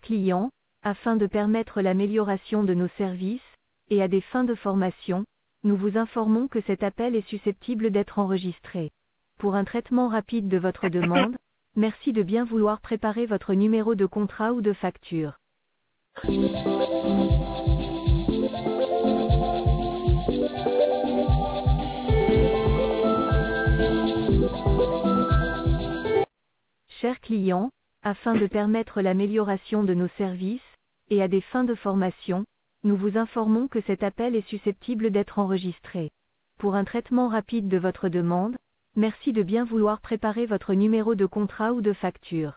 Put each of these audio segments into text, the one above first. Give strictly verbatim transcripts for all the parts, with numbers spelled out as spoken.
client, afin de permettre l'amélioration de nos services, et à des fins de formation, nous vous informons que cet appel est susceptible d'être enregistré. Pour un traitement rapide de votre demande, merci de bien vouloir préparer votre numéro de contrat ou de facture. Chers clients, afin de permettre l'amélioration de nos services, et à des fins de formation, nous vous informons que cet appel est susceptible d'être enregistré. Pour un traitement rapide de votre demande, merci de bien vouloir préparer votre numéro de contrat ou de facture.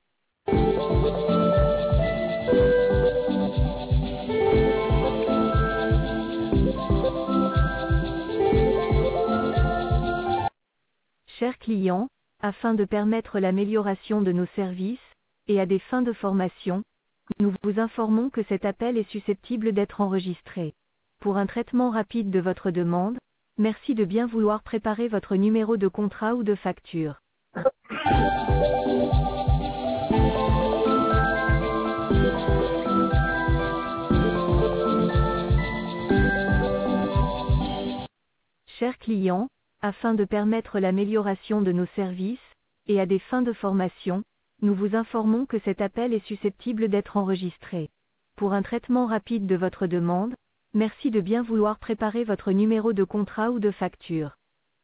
Chers clients, afin de permettre l'amélioration de nos services, et à des fins de formation, nous vous informons que cet appel est susceptible d'être enregistré. Pour un traitement rapide de votre demande, merci de bien vouloir préparer votre numéro de contrat ou de facture. Chers clients, afin de permettre l'amélioration de nos services, et à des fins de formation, nous vous informons que cet appel est susceptible d'être enregistré. Pour un traitement rapide de votre demande, merci de bien vouloir préparer votre numéro de contrat ou de facture.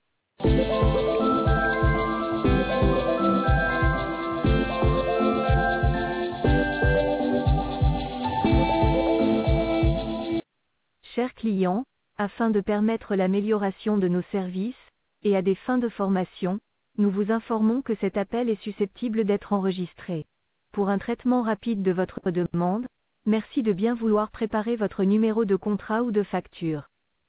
Chers clients, afin de permettre l'amélioration de nos services, et à des fins de formation, nous vous informons que cet appel est susceptible d'être enregistré. Pour un traitement rapide de votre demande, merci de bien vouloir préparer votre numéro de contrat ou de facture.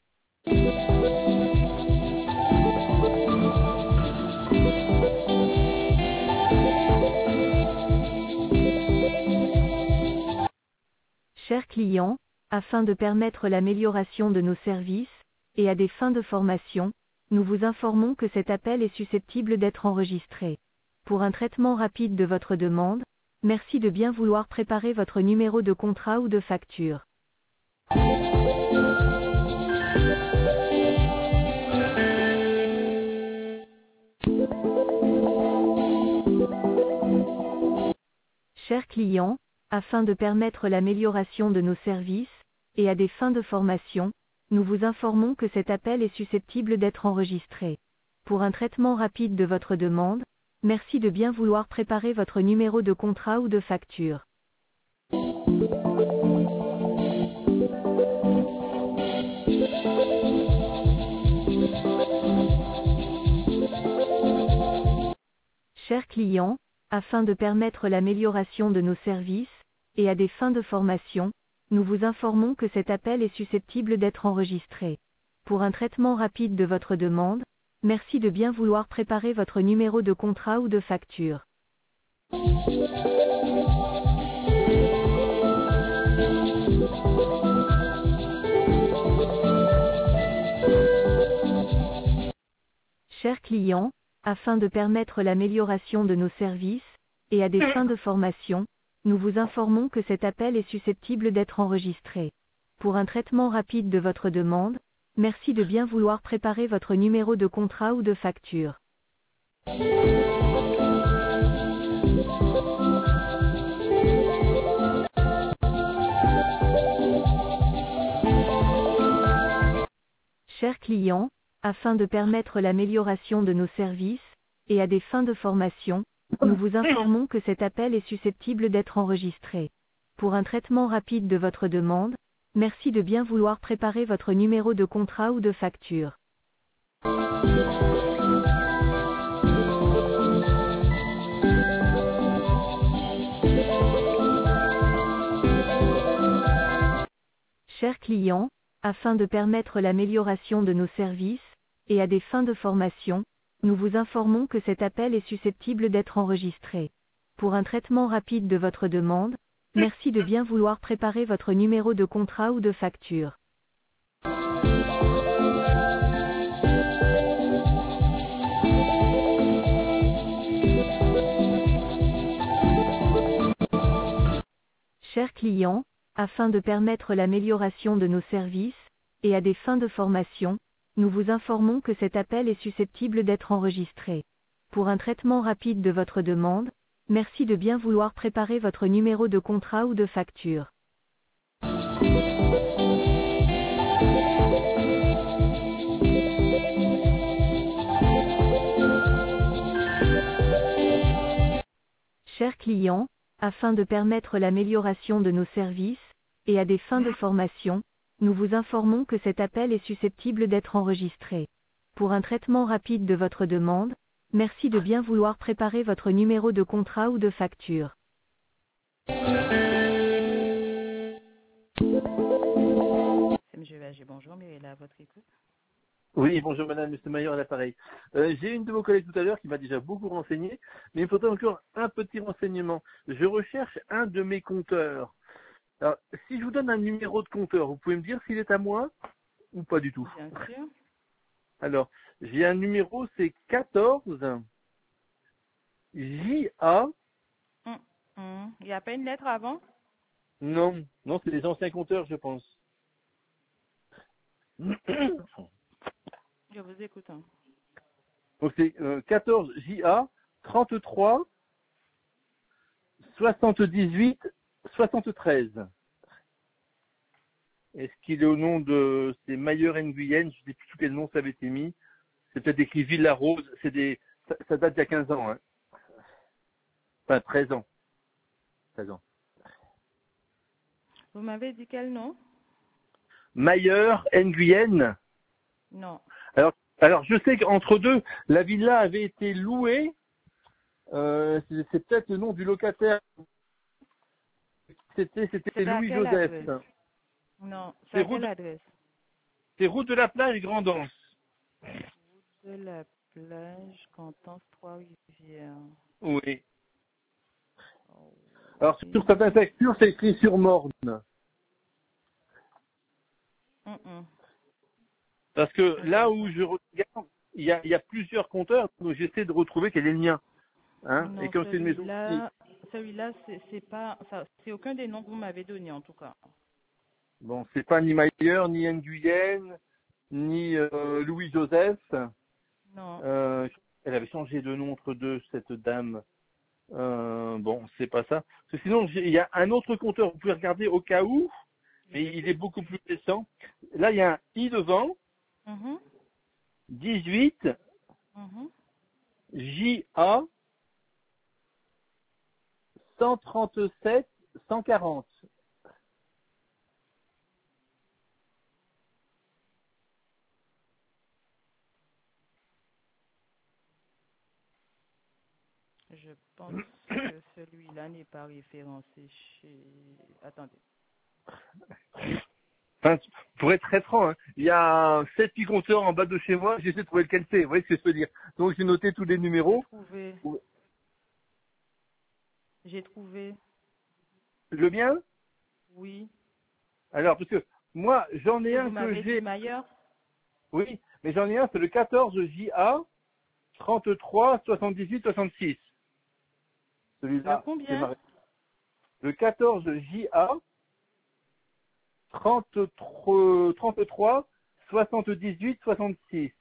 Chers clients, afin de permettre l'amélioration de nos services, et à des fins de formation, nous vous informons que cet appel est susceptible d'être enregistré. Pour un traitement rapide de votre demande, merci de bien vouloir préparer votre numéro de contrat ou de facture. Chers clients, afin de permettre l'amélioration de nos services, et à des fins de formation, nous vous informons que cet appel est susceptible d'être enregistré. Pour un traitement rapide de votre demande, merci de bien vouloir préparer votre numéro de contrat ou de facture. Chers clients, afin de permettre l'amélioration de nos services, et à des fins de formation, nous vous informons que cet appel est susceptible d'être enregistré. Pour un traitement rapide de votre demande, merci de bien vouloir préparer votre numéro de contrat ou de facture. Chers clients, afin de permettre l'amélioration de nos services, et à des fins de formation, nous vous informons que cet appel est susceptible d'être enregistré. Pour un traitement rapide de votre demande, merci de bien vouloir préparer votre numéro de contrat ou de facture. Chers clients, afin de permettre l'amélioration de nos services, et à des fins de formation, nous vous informons que cet appel est susceptible d'être enregistré. Pour un traitement rapide de votre demande, merci de bien vouloir préparer votre numéro de contrat ou de facture. Chers clients, afin de permettre l'amélioration de nos services, et à des fins de formation, nous vous informons que cet appel est susceptible d'être enregistré. Pour un traitement rapide de votre demande, merci de bien vouloir préparer votre numéro de contrat ou de facture. Chers clients, afin de permettre l'amélioration de nos services, et à des fins de formation, nous vous informons que cet appel est susceptible d'être enregistré. Pour un traitement rapide de votre demande, merci de bien vouloir préparer votre numéro de contrat ou de facture. Chers clients, afin de permettre l'amélioration de nos services, et à des fins de formation, nous vous informons que cet appel est susceptible d'être enregistré. Pour un traitement rapide de votre demande, merci de bien vouloir préparer votre numéro de contrat ou de facture. C'est monsieur Vager, bonjour, Mirella, à votre écoute. Oui, bonjour madame, monsieur Maillard à l'appareil. Euh, j'ai une de vos collègues tout à l'heure qui m'a déjà beaucoup renseigné, mais il me faudrait encore un petit renseignement. Je recherche un de mes compteurs. Alors, si je vous donne un numéro de compteur, vous pouvez me dire s'il est à moi ou pas du tout? Bien sûr. Alors, j'ai un numéro, c'est quatorze J A. Hum, hum. Il n'y a pas une lettre avant? Non, non, c'est des anciens compteurs, je pense. Je vous écoute. Hein. Donc c'est euh, quatorze J A trente-trois soixante-dix-huit soixante-treize. Est-ce qu'il est au nom de c'est Mayer Nguyen, je ne sais plus sous quel nom ça avait été mis. C'est peut-être écrit Villa Rose, c'est des ça, ça date d'il y a quinze ans, hein. Enfin treize ans. treize ans. Vous m'avez dit quel nom? Mayer Nguyen. Non. Alors alors je sais qu'entre deux, la villa avait été louée. Euh, c'est, c'est peut-être le nom du locataire. C'était c'était C'est à Louis quelle Joseph. adresse? Non, c'est C'est à route, quelle de, adresse? c'est route de la plage Grandance. De la plage, Constance, Trois-Rivières. Oui. Oh, Alors oui. sur certaines factures, c'est écrit sur Morne. Hum, hum. Parce que Ok. là où je regarde, il y a, il y a plusieurs compteurs, donc j'essaie de retrouver quel est le mien. Hein. Non, Et comme c'est une maison qui... celui-là, celui-là, c'est c'est pas, enfin, c'est aucun des noms que vous m'avez donnés en tout cas. Bon, c'est pas ni Mayer, ni Nguyen, ni euh, Louis Joseph. Non. Euh, elle avait changé de nom entre deux, cette dame. Euh, bon, c'est pas ça. Parce que sinon, j'ai- il y a un autre compteur, vous pouvez regarder au cas où, mais il est beaucoup plus récent. Là, il y a un I devant, Mhm, dix-huit mhm. J A cent trente-sept cent quarante. Je pense que celui-là n'est pas référencé chez... Attendez. Enfin, pour être très franc, hein, il y a sept huit compteurs en bas de chez moi, j'essaie de trouver lequel c'est, vous voyez ce que je veux dire. Donc j'ai noté tous les J'ai numéros. trouvé. J'ai trouvé. Le mien? Oui. Alors, parce que moi, j'en ai Et vous un que m'avez dit j'ai, Mayer? oui, mais j'en ai un, c'est le quatorze J A trente-trois soixante-dix-huit soixante-six. Le Celui-là, c'est combien? ma... Le quatorze J A trente-trois trente-trois soixante-dix-huit soixante-six.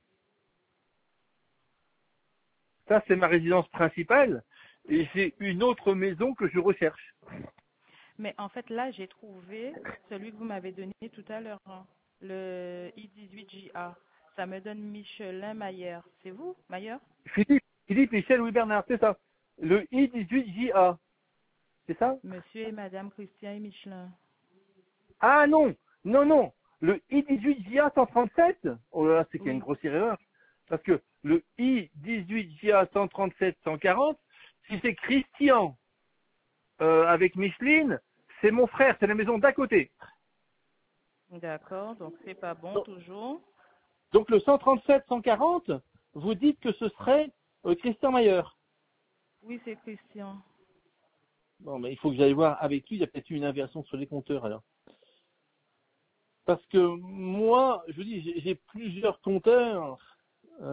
Ça, c'est ma résidence principale. Et j'ai une autre maison que je recherche. Mais en fait, là, j'ai trouvé celui que vous m'avez donné tout à l'heure. Hein. Le I dix-huit J A. Ça me donne Michelin Mayer. C'est vous, Mayer? Philippe, Philippe, Michel, Louis Bernard, c'est ça. Le I dix-huit J A, c'est ça? Monsieur et Madame Christian et Michelin. Ah non, non, non. Le I dix-huit J A cent trente-sept, oh là là, c'est qu'il y a une Oui. grossière erreur. Parce que le I dix-huit J A cent trente-sept cent quarante, si c'est Christian euh, avec Micheline, c'est mon frère, c'est la maison d'à côté. D'accord, donc c'est pas bon Donc, toujours. donc le cent trente-sept cent quarante, vous dites que ce serait euh, Christian Mayer. Oui, c'est Christian. Bon, mais il faut que j'aille voir avec lui, il y a peut-être eu une inversion sur les compteurs alors. Parce que moi, je vous dis, j'ai, j'ai plusieurs compteurs.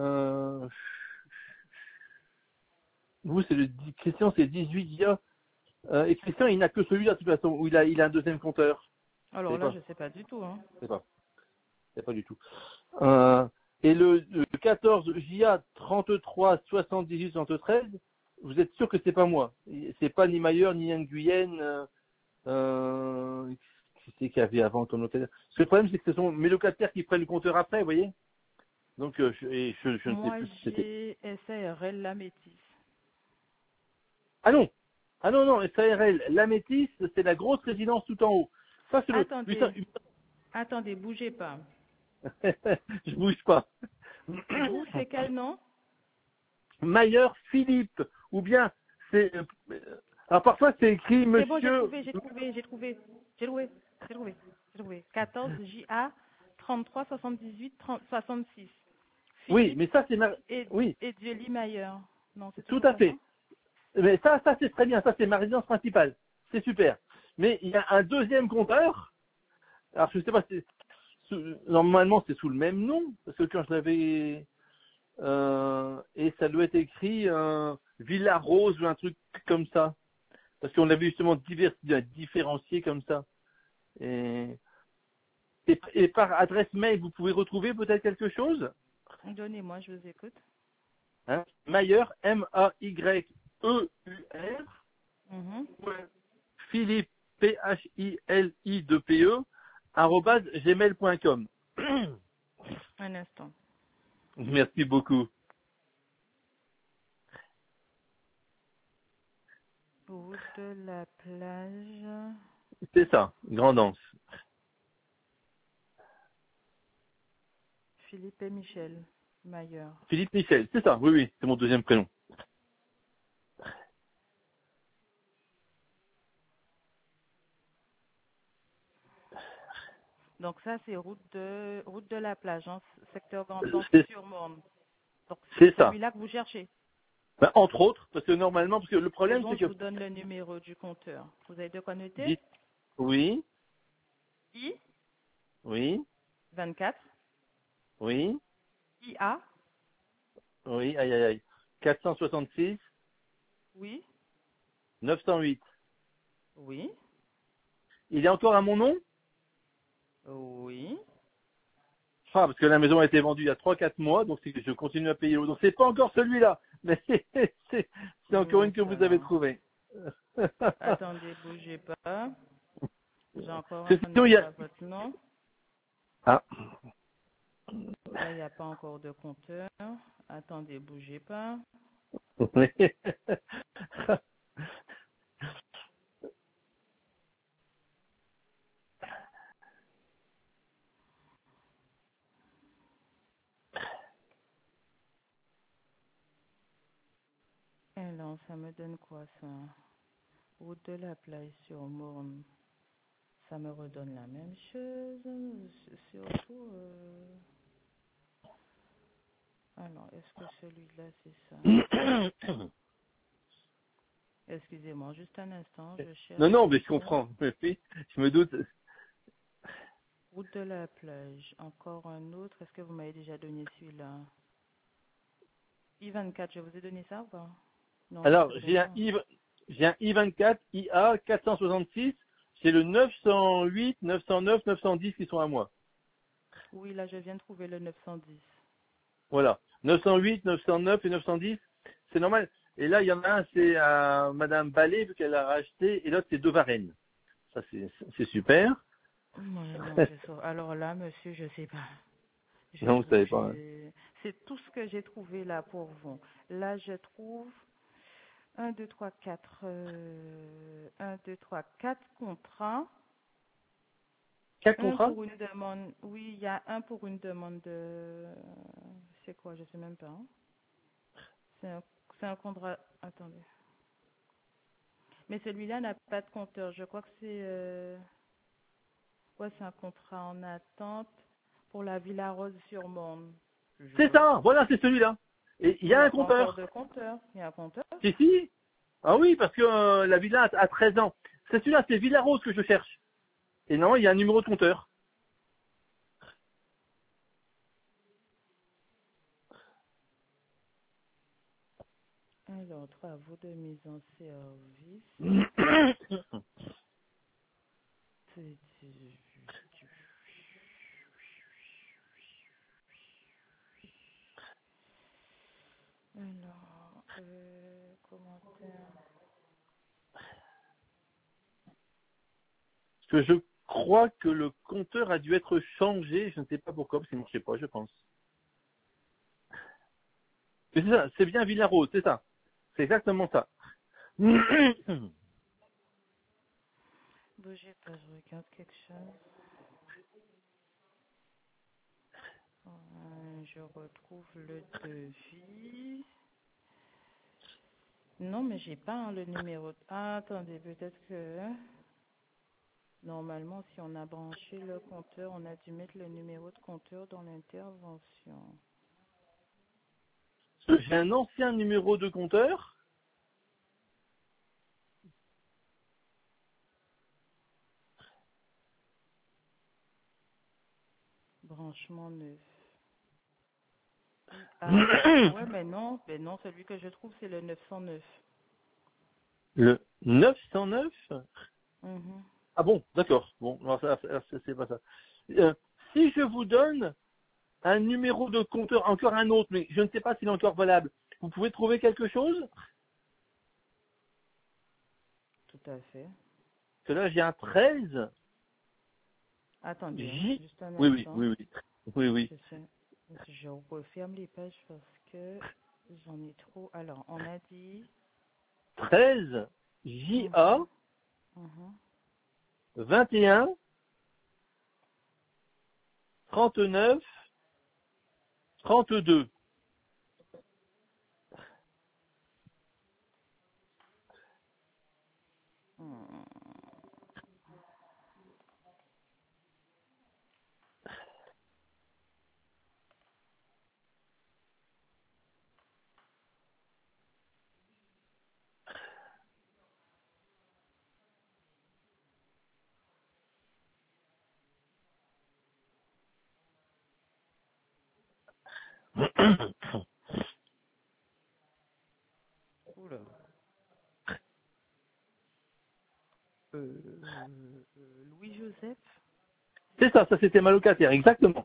Euh, vous, c'est le Christian, c'est dix-huit J A. Euh, et Christian, il n'a que celui-là, de toute façon, où il a, il a un deuxième compteur. Alors C'est là, pas. je sais pas du tout. Hein. C'est pas. C'est pas du tout. Euh, et le, le quatorze J A trente-trois soixante-dix-huit soixante-treize, vous êtes sûr que c'est pas moi? C'est pas ni Mayer, ni Nguyen, euh, euh, qui c'est qu'il y avait avant comme locataire? Parce que le problème, c'est que ce sont mes locataires qui prennent le compteur après, vous voyez? Donc, euh, je, et je, je ne sais Moi, plus qui c'était. j'ai S A R L La Métis. Ah non! Ah non, non, S A R L, la Métis, c'est la grosse résidence tout en haut. Ça, c'est le huit cents. Attendez, attendez, bougez pas. Je bouge pas. Vous, c'est quel nom? Mayer Philippe, ou bien c'est. euh, Alors parfois c'est écrit C'est bon, j'ai Monsieur. trouvé, j'ai trouvé, j'ai trouvé, j'ai trouvé, j'ai trouvé, j'ai trouvé. quatorze J A trente-trois soixante-dix-huit soixante-six. Oui, Philippe mais ça c'est ma. et, Oui, et Dieu Mayer. Non, c'est tout toujours à pas ça? fait. Mais ça, ça c'est très bien. Ça c'est ma résidence principale. C'est super. Mais il y a un deuxième compteur. Alors je sais pas. Si sous- normalement c'est sous le même nom parce que quand je l'avais euh, et ça doit être écrit euh, Villa Rose ou un truc comme ça. Parce qu'on l'avait justement divers, différencié comme ça. Et, et, et par adresse mail, vous pouvez retrouver peut-être quelque chose, Donnez-moi, je vous écoute. hein, Mayer, M A Y E U R, Mhm. Philippe, P H I L I deux P E, arobase gmail point com. Un instant. Merci beaucoup. Route de la plage. C'est ça, Grandance. Philippe et Michel Mayer. Philippe Michel, c'est ça, oui, oui, c'est mon deuxième prénom. Donc ça, c'est route de route de la plage, hein, secteur Grandance C'est sur Morne. Donc c'est c'est ça. celui-là que vous cherchez. Ben, entre autres, parce que normalement, parce que le C'est problème, bon, c'est je que... vous donne le numéro du compteur. Vous avez de quoi noter? Dites, oui, I oui, vingt-quatre, oui, I A, oui, aïe, aïe, aïe. quatre cent soixante-six, oui, neuf cent huit. oui, Il est encore à mon nom? oui. Ah, parce que la maison a été vendue il y a trois quatre mois, donc c'est que je continue à payer l'eau. Donc c'est pas encore celui-là, mais c'est c'est- c'est encore Oui, une que ça vous avez va. trouvée. Attendez, bougez pas. J'ai encore en Parce que train de sinon, il y mettre a... à votre nom. Ah. Là, il n'y a pas encore de compteur. Attendez, bougez pas. Alors, ça me donne quoi ça? Route de la plage sur Morne. Ça me redonne la même chose. Surtout. Euh... Alors, est-ce que celui-là, c'est ça? Excusez-moi, juste un instant, je cherche. Non, non, mais je Pour comprends. Oui, je me doute. route de la plage. Encore un autre. Est-ce que vous m'avez déjà donné celui-là? I vingt-quatre, je vous ai donné ça ou pas? Non, je Alors, sais j'ai même un pas. I, j'ai un I vingt-quatre I A quatre cent soixante-six. C'est le neuf cent huit, neuf cent neuf, neuf cent dix qui sont à moi. Oui, là, je viens de trouver le neuf cent dix. Voilà. neuf cent huit, neuf cent neuf et neuf cent dix, c'est normal. Et là, il y en a un, c'est à Madame Ballet, vu qu'elle l'a racheté, et l'autre, c'est de Varennes. Ça, c'est c'est super. Ouais, non, je sais. Alors là, monsieur, je sais pas. Je Non, vous trouve, savez pas. Hein. j'ai- c'est tout ce que j'ai trouvé là pour vous. Là, je trouve un, deux, trois, quatre, euh, un, deux, trois, quatre contrats. Quatre Un contrats? pour une demande, oui, il y a un pour une demande de, c'est quoi, je sais même pas. Hein. C'est un, c'est un contrat, attendez. Mais celui-là n'a pas de compteur. Je crois que c'est, euh, ouais, c'est un contrat en attente pour la Villa Rose sur Morne. C'est Je... ça, voilà, c'est celui-là. Et il y Mais il a n'y un a pas encore compteur. de compteur. Il y a un compteur. Si, si. Ah oui, parce que euh, la villa a, a treize ans. C'est celui-là, c'est Villa Rose que je cherche. Et non, il y a un numéro de compteur. Alors, travaux de mise en service. C'est- Alors, euh, commentaire. Parce que je crois que le compteur a dû être changé, je ne sais pas pourquoi, parce qu'il ne marchait pas, je pense. Mais c'est ça, c'est bien Villarose, c'est ça. C'est exactement ça. Bougez pas, je regarde quelque chose. Euh, je retrouve le devis. Non, mais j'ai pas hein, le numéro. Ah, attendez, peut-être que normalement, si on a branché le compteur, on a dû mettre le numéro de compteur dans l'intervention. J'ai un ancien numéro de compteur. Branchement neuf. Ah, ouais, mais non, mais non, celui que je trouve, c'est le neuf cent neuf. Le neuf cent neuf. Mhm. Ah bon, d'accord. Bon, non, ça, ça, ça, c'est pas ça. Euh, si je vous donne un numéro de compteur, encore un autre, mais je ne sais pas s'il est encore valable, vous pouvez trouver quelque chose? Tout à fait. Parce que là, j'ai un treize Attendez, hein, J. juste un Oui, oui, instant. oui, oui. Oui, oui. Je, sais, je referme les pages parce que j'en ai trop. Alors, on a dit. treize J A Mhm, mhm. vingt et un trente-neuf trente-deux. Hmm. Oula. Euh, euh, Louis-Joseph. C'est ça, ça c'était ma locataire, exactement.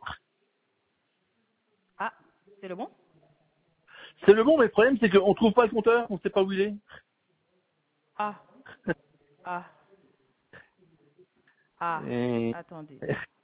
Ah, c'est le bon? C'est le bon, mais le problème c'est qu'on ne trouve pas le compteur, on ne sait pas où il est. Ah, ah, ah. Et- Attendez.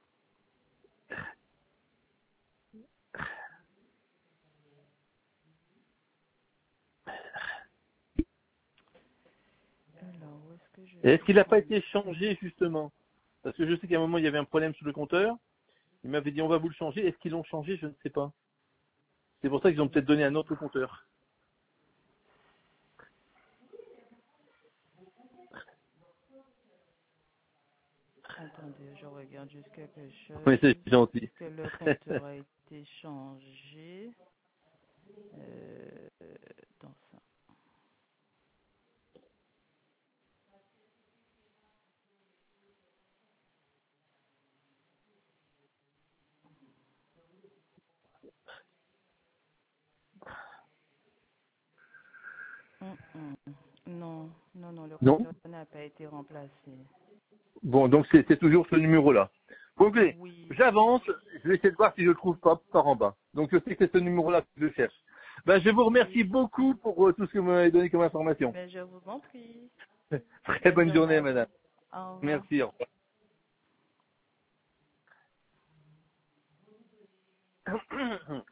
Alors, où est-ce que je Et est-ce qu'il n'a pas trouve? été changé justement? Parce que je sais qu'à un moment il y avait un problème sur le compteur. Il m'avait dit on va vous le changer. Est-ce qu'ils l'ont changé? Je ne sais pas. C'est pour ça qu'ils ont peut-être donné un autre compteur. Attendez, je regarde juste quelque Oui, c'est chose. gentil. Est-ce que le compteur a été changé? Euh, dans ça. Hum, hum. Non, non, non, le Non. compteur n'a pas été remplacé. Bon, donc c'est c'est toujours ce numéro-là. Ok, Oui, j'avance. Je vais essayer de voir si je le trouve pas par en bas. Donc je sais que c'est ce numéro-là que je cherche. Ben, je vous remercie oui. beaucoup pour euh, tout ce que vous m'avez donné comme information. Mais je vous en prie. Très Bonne bonne journée journée, à madame. vous. Au revoir. Merci. Au revoir.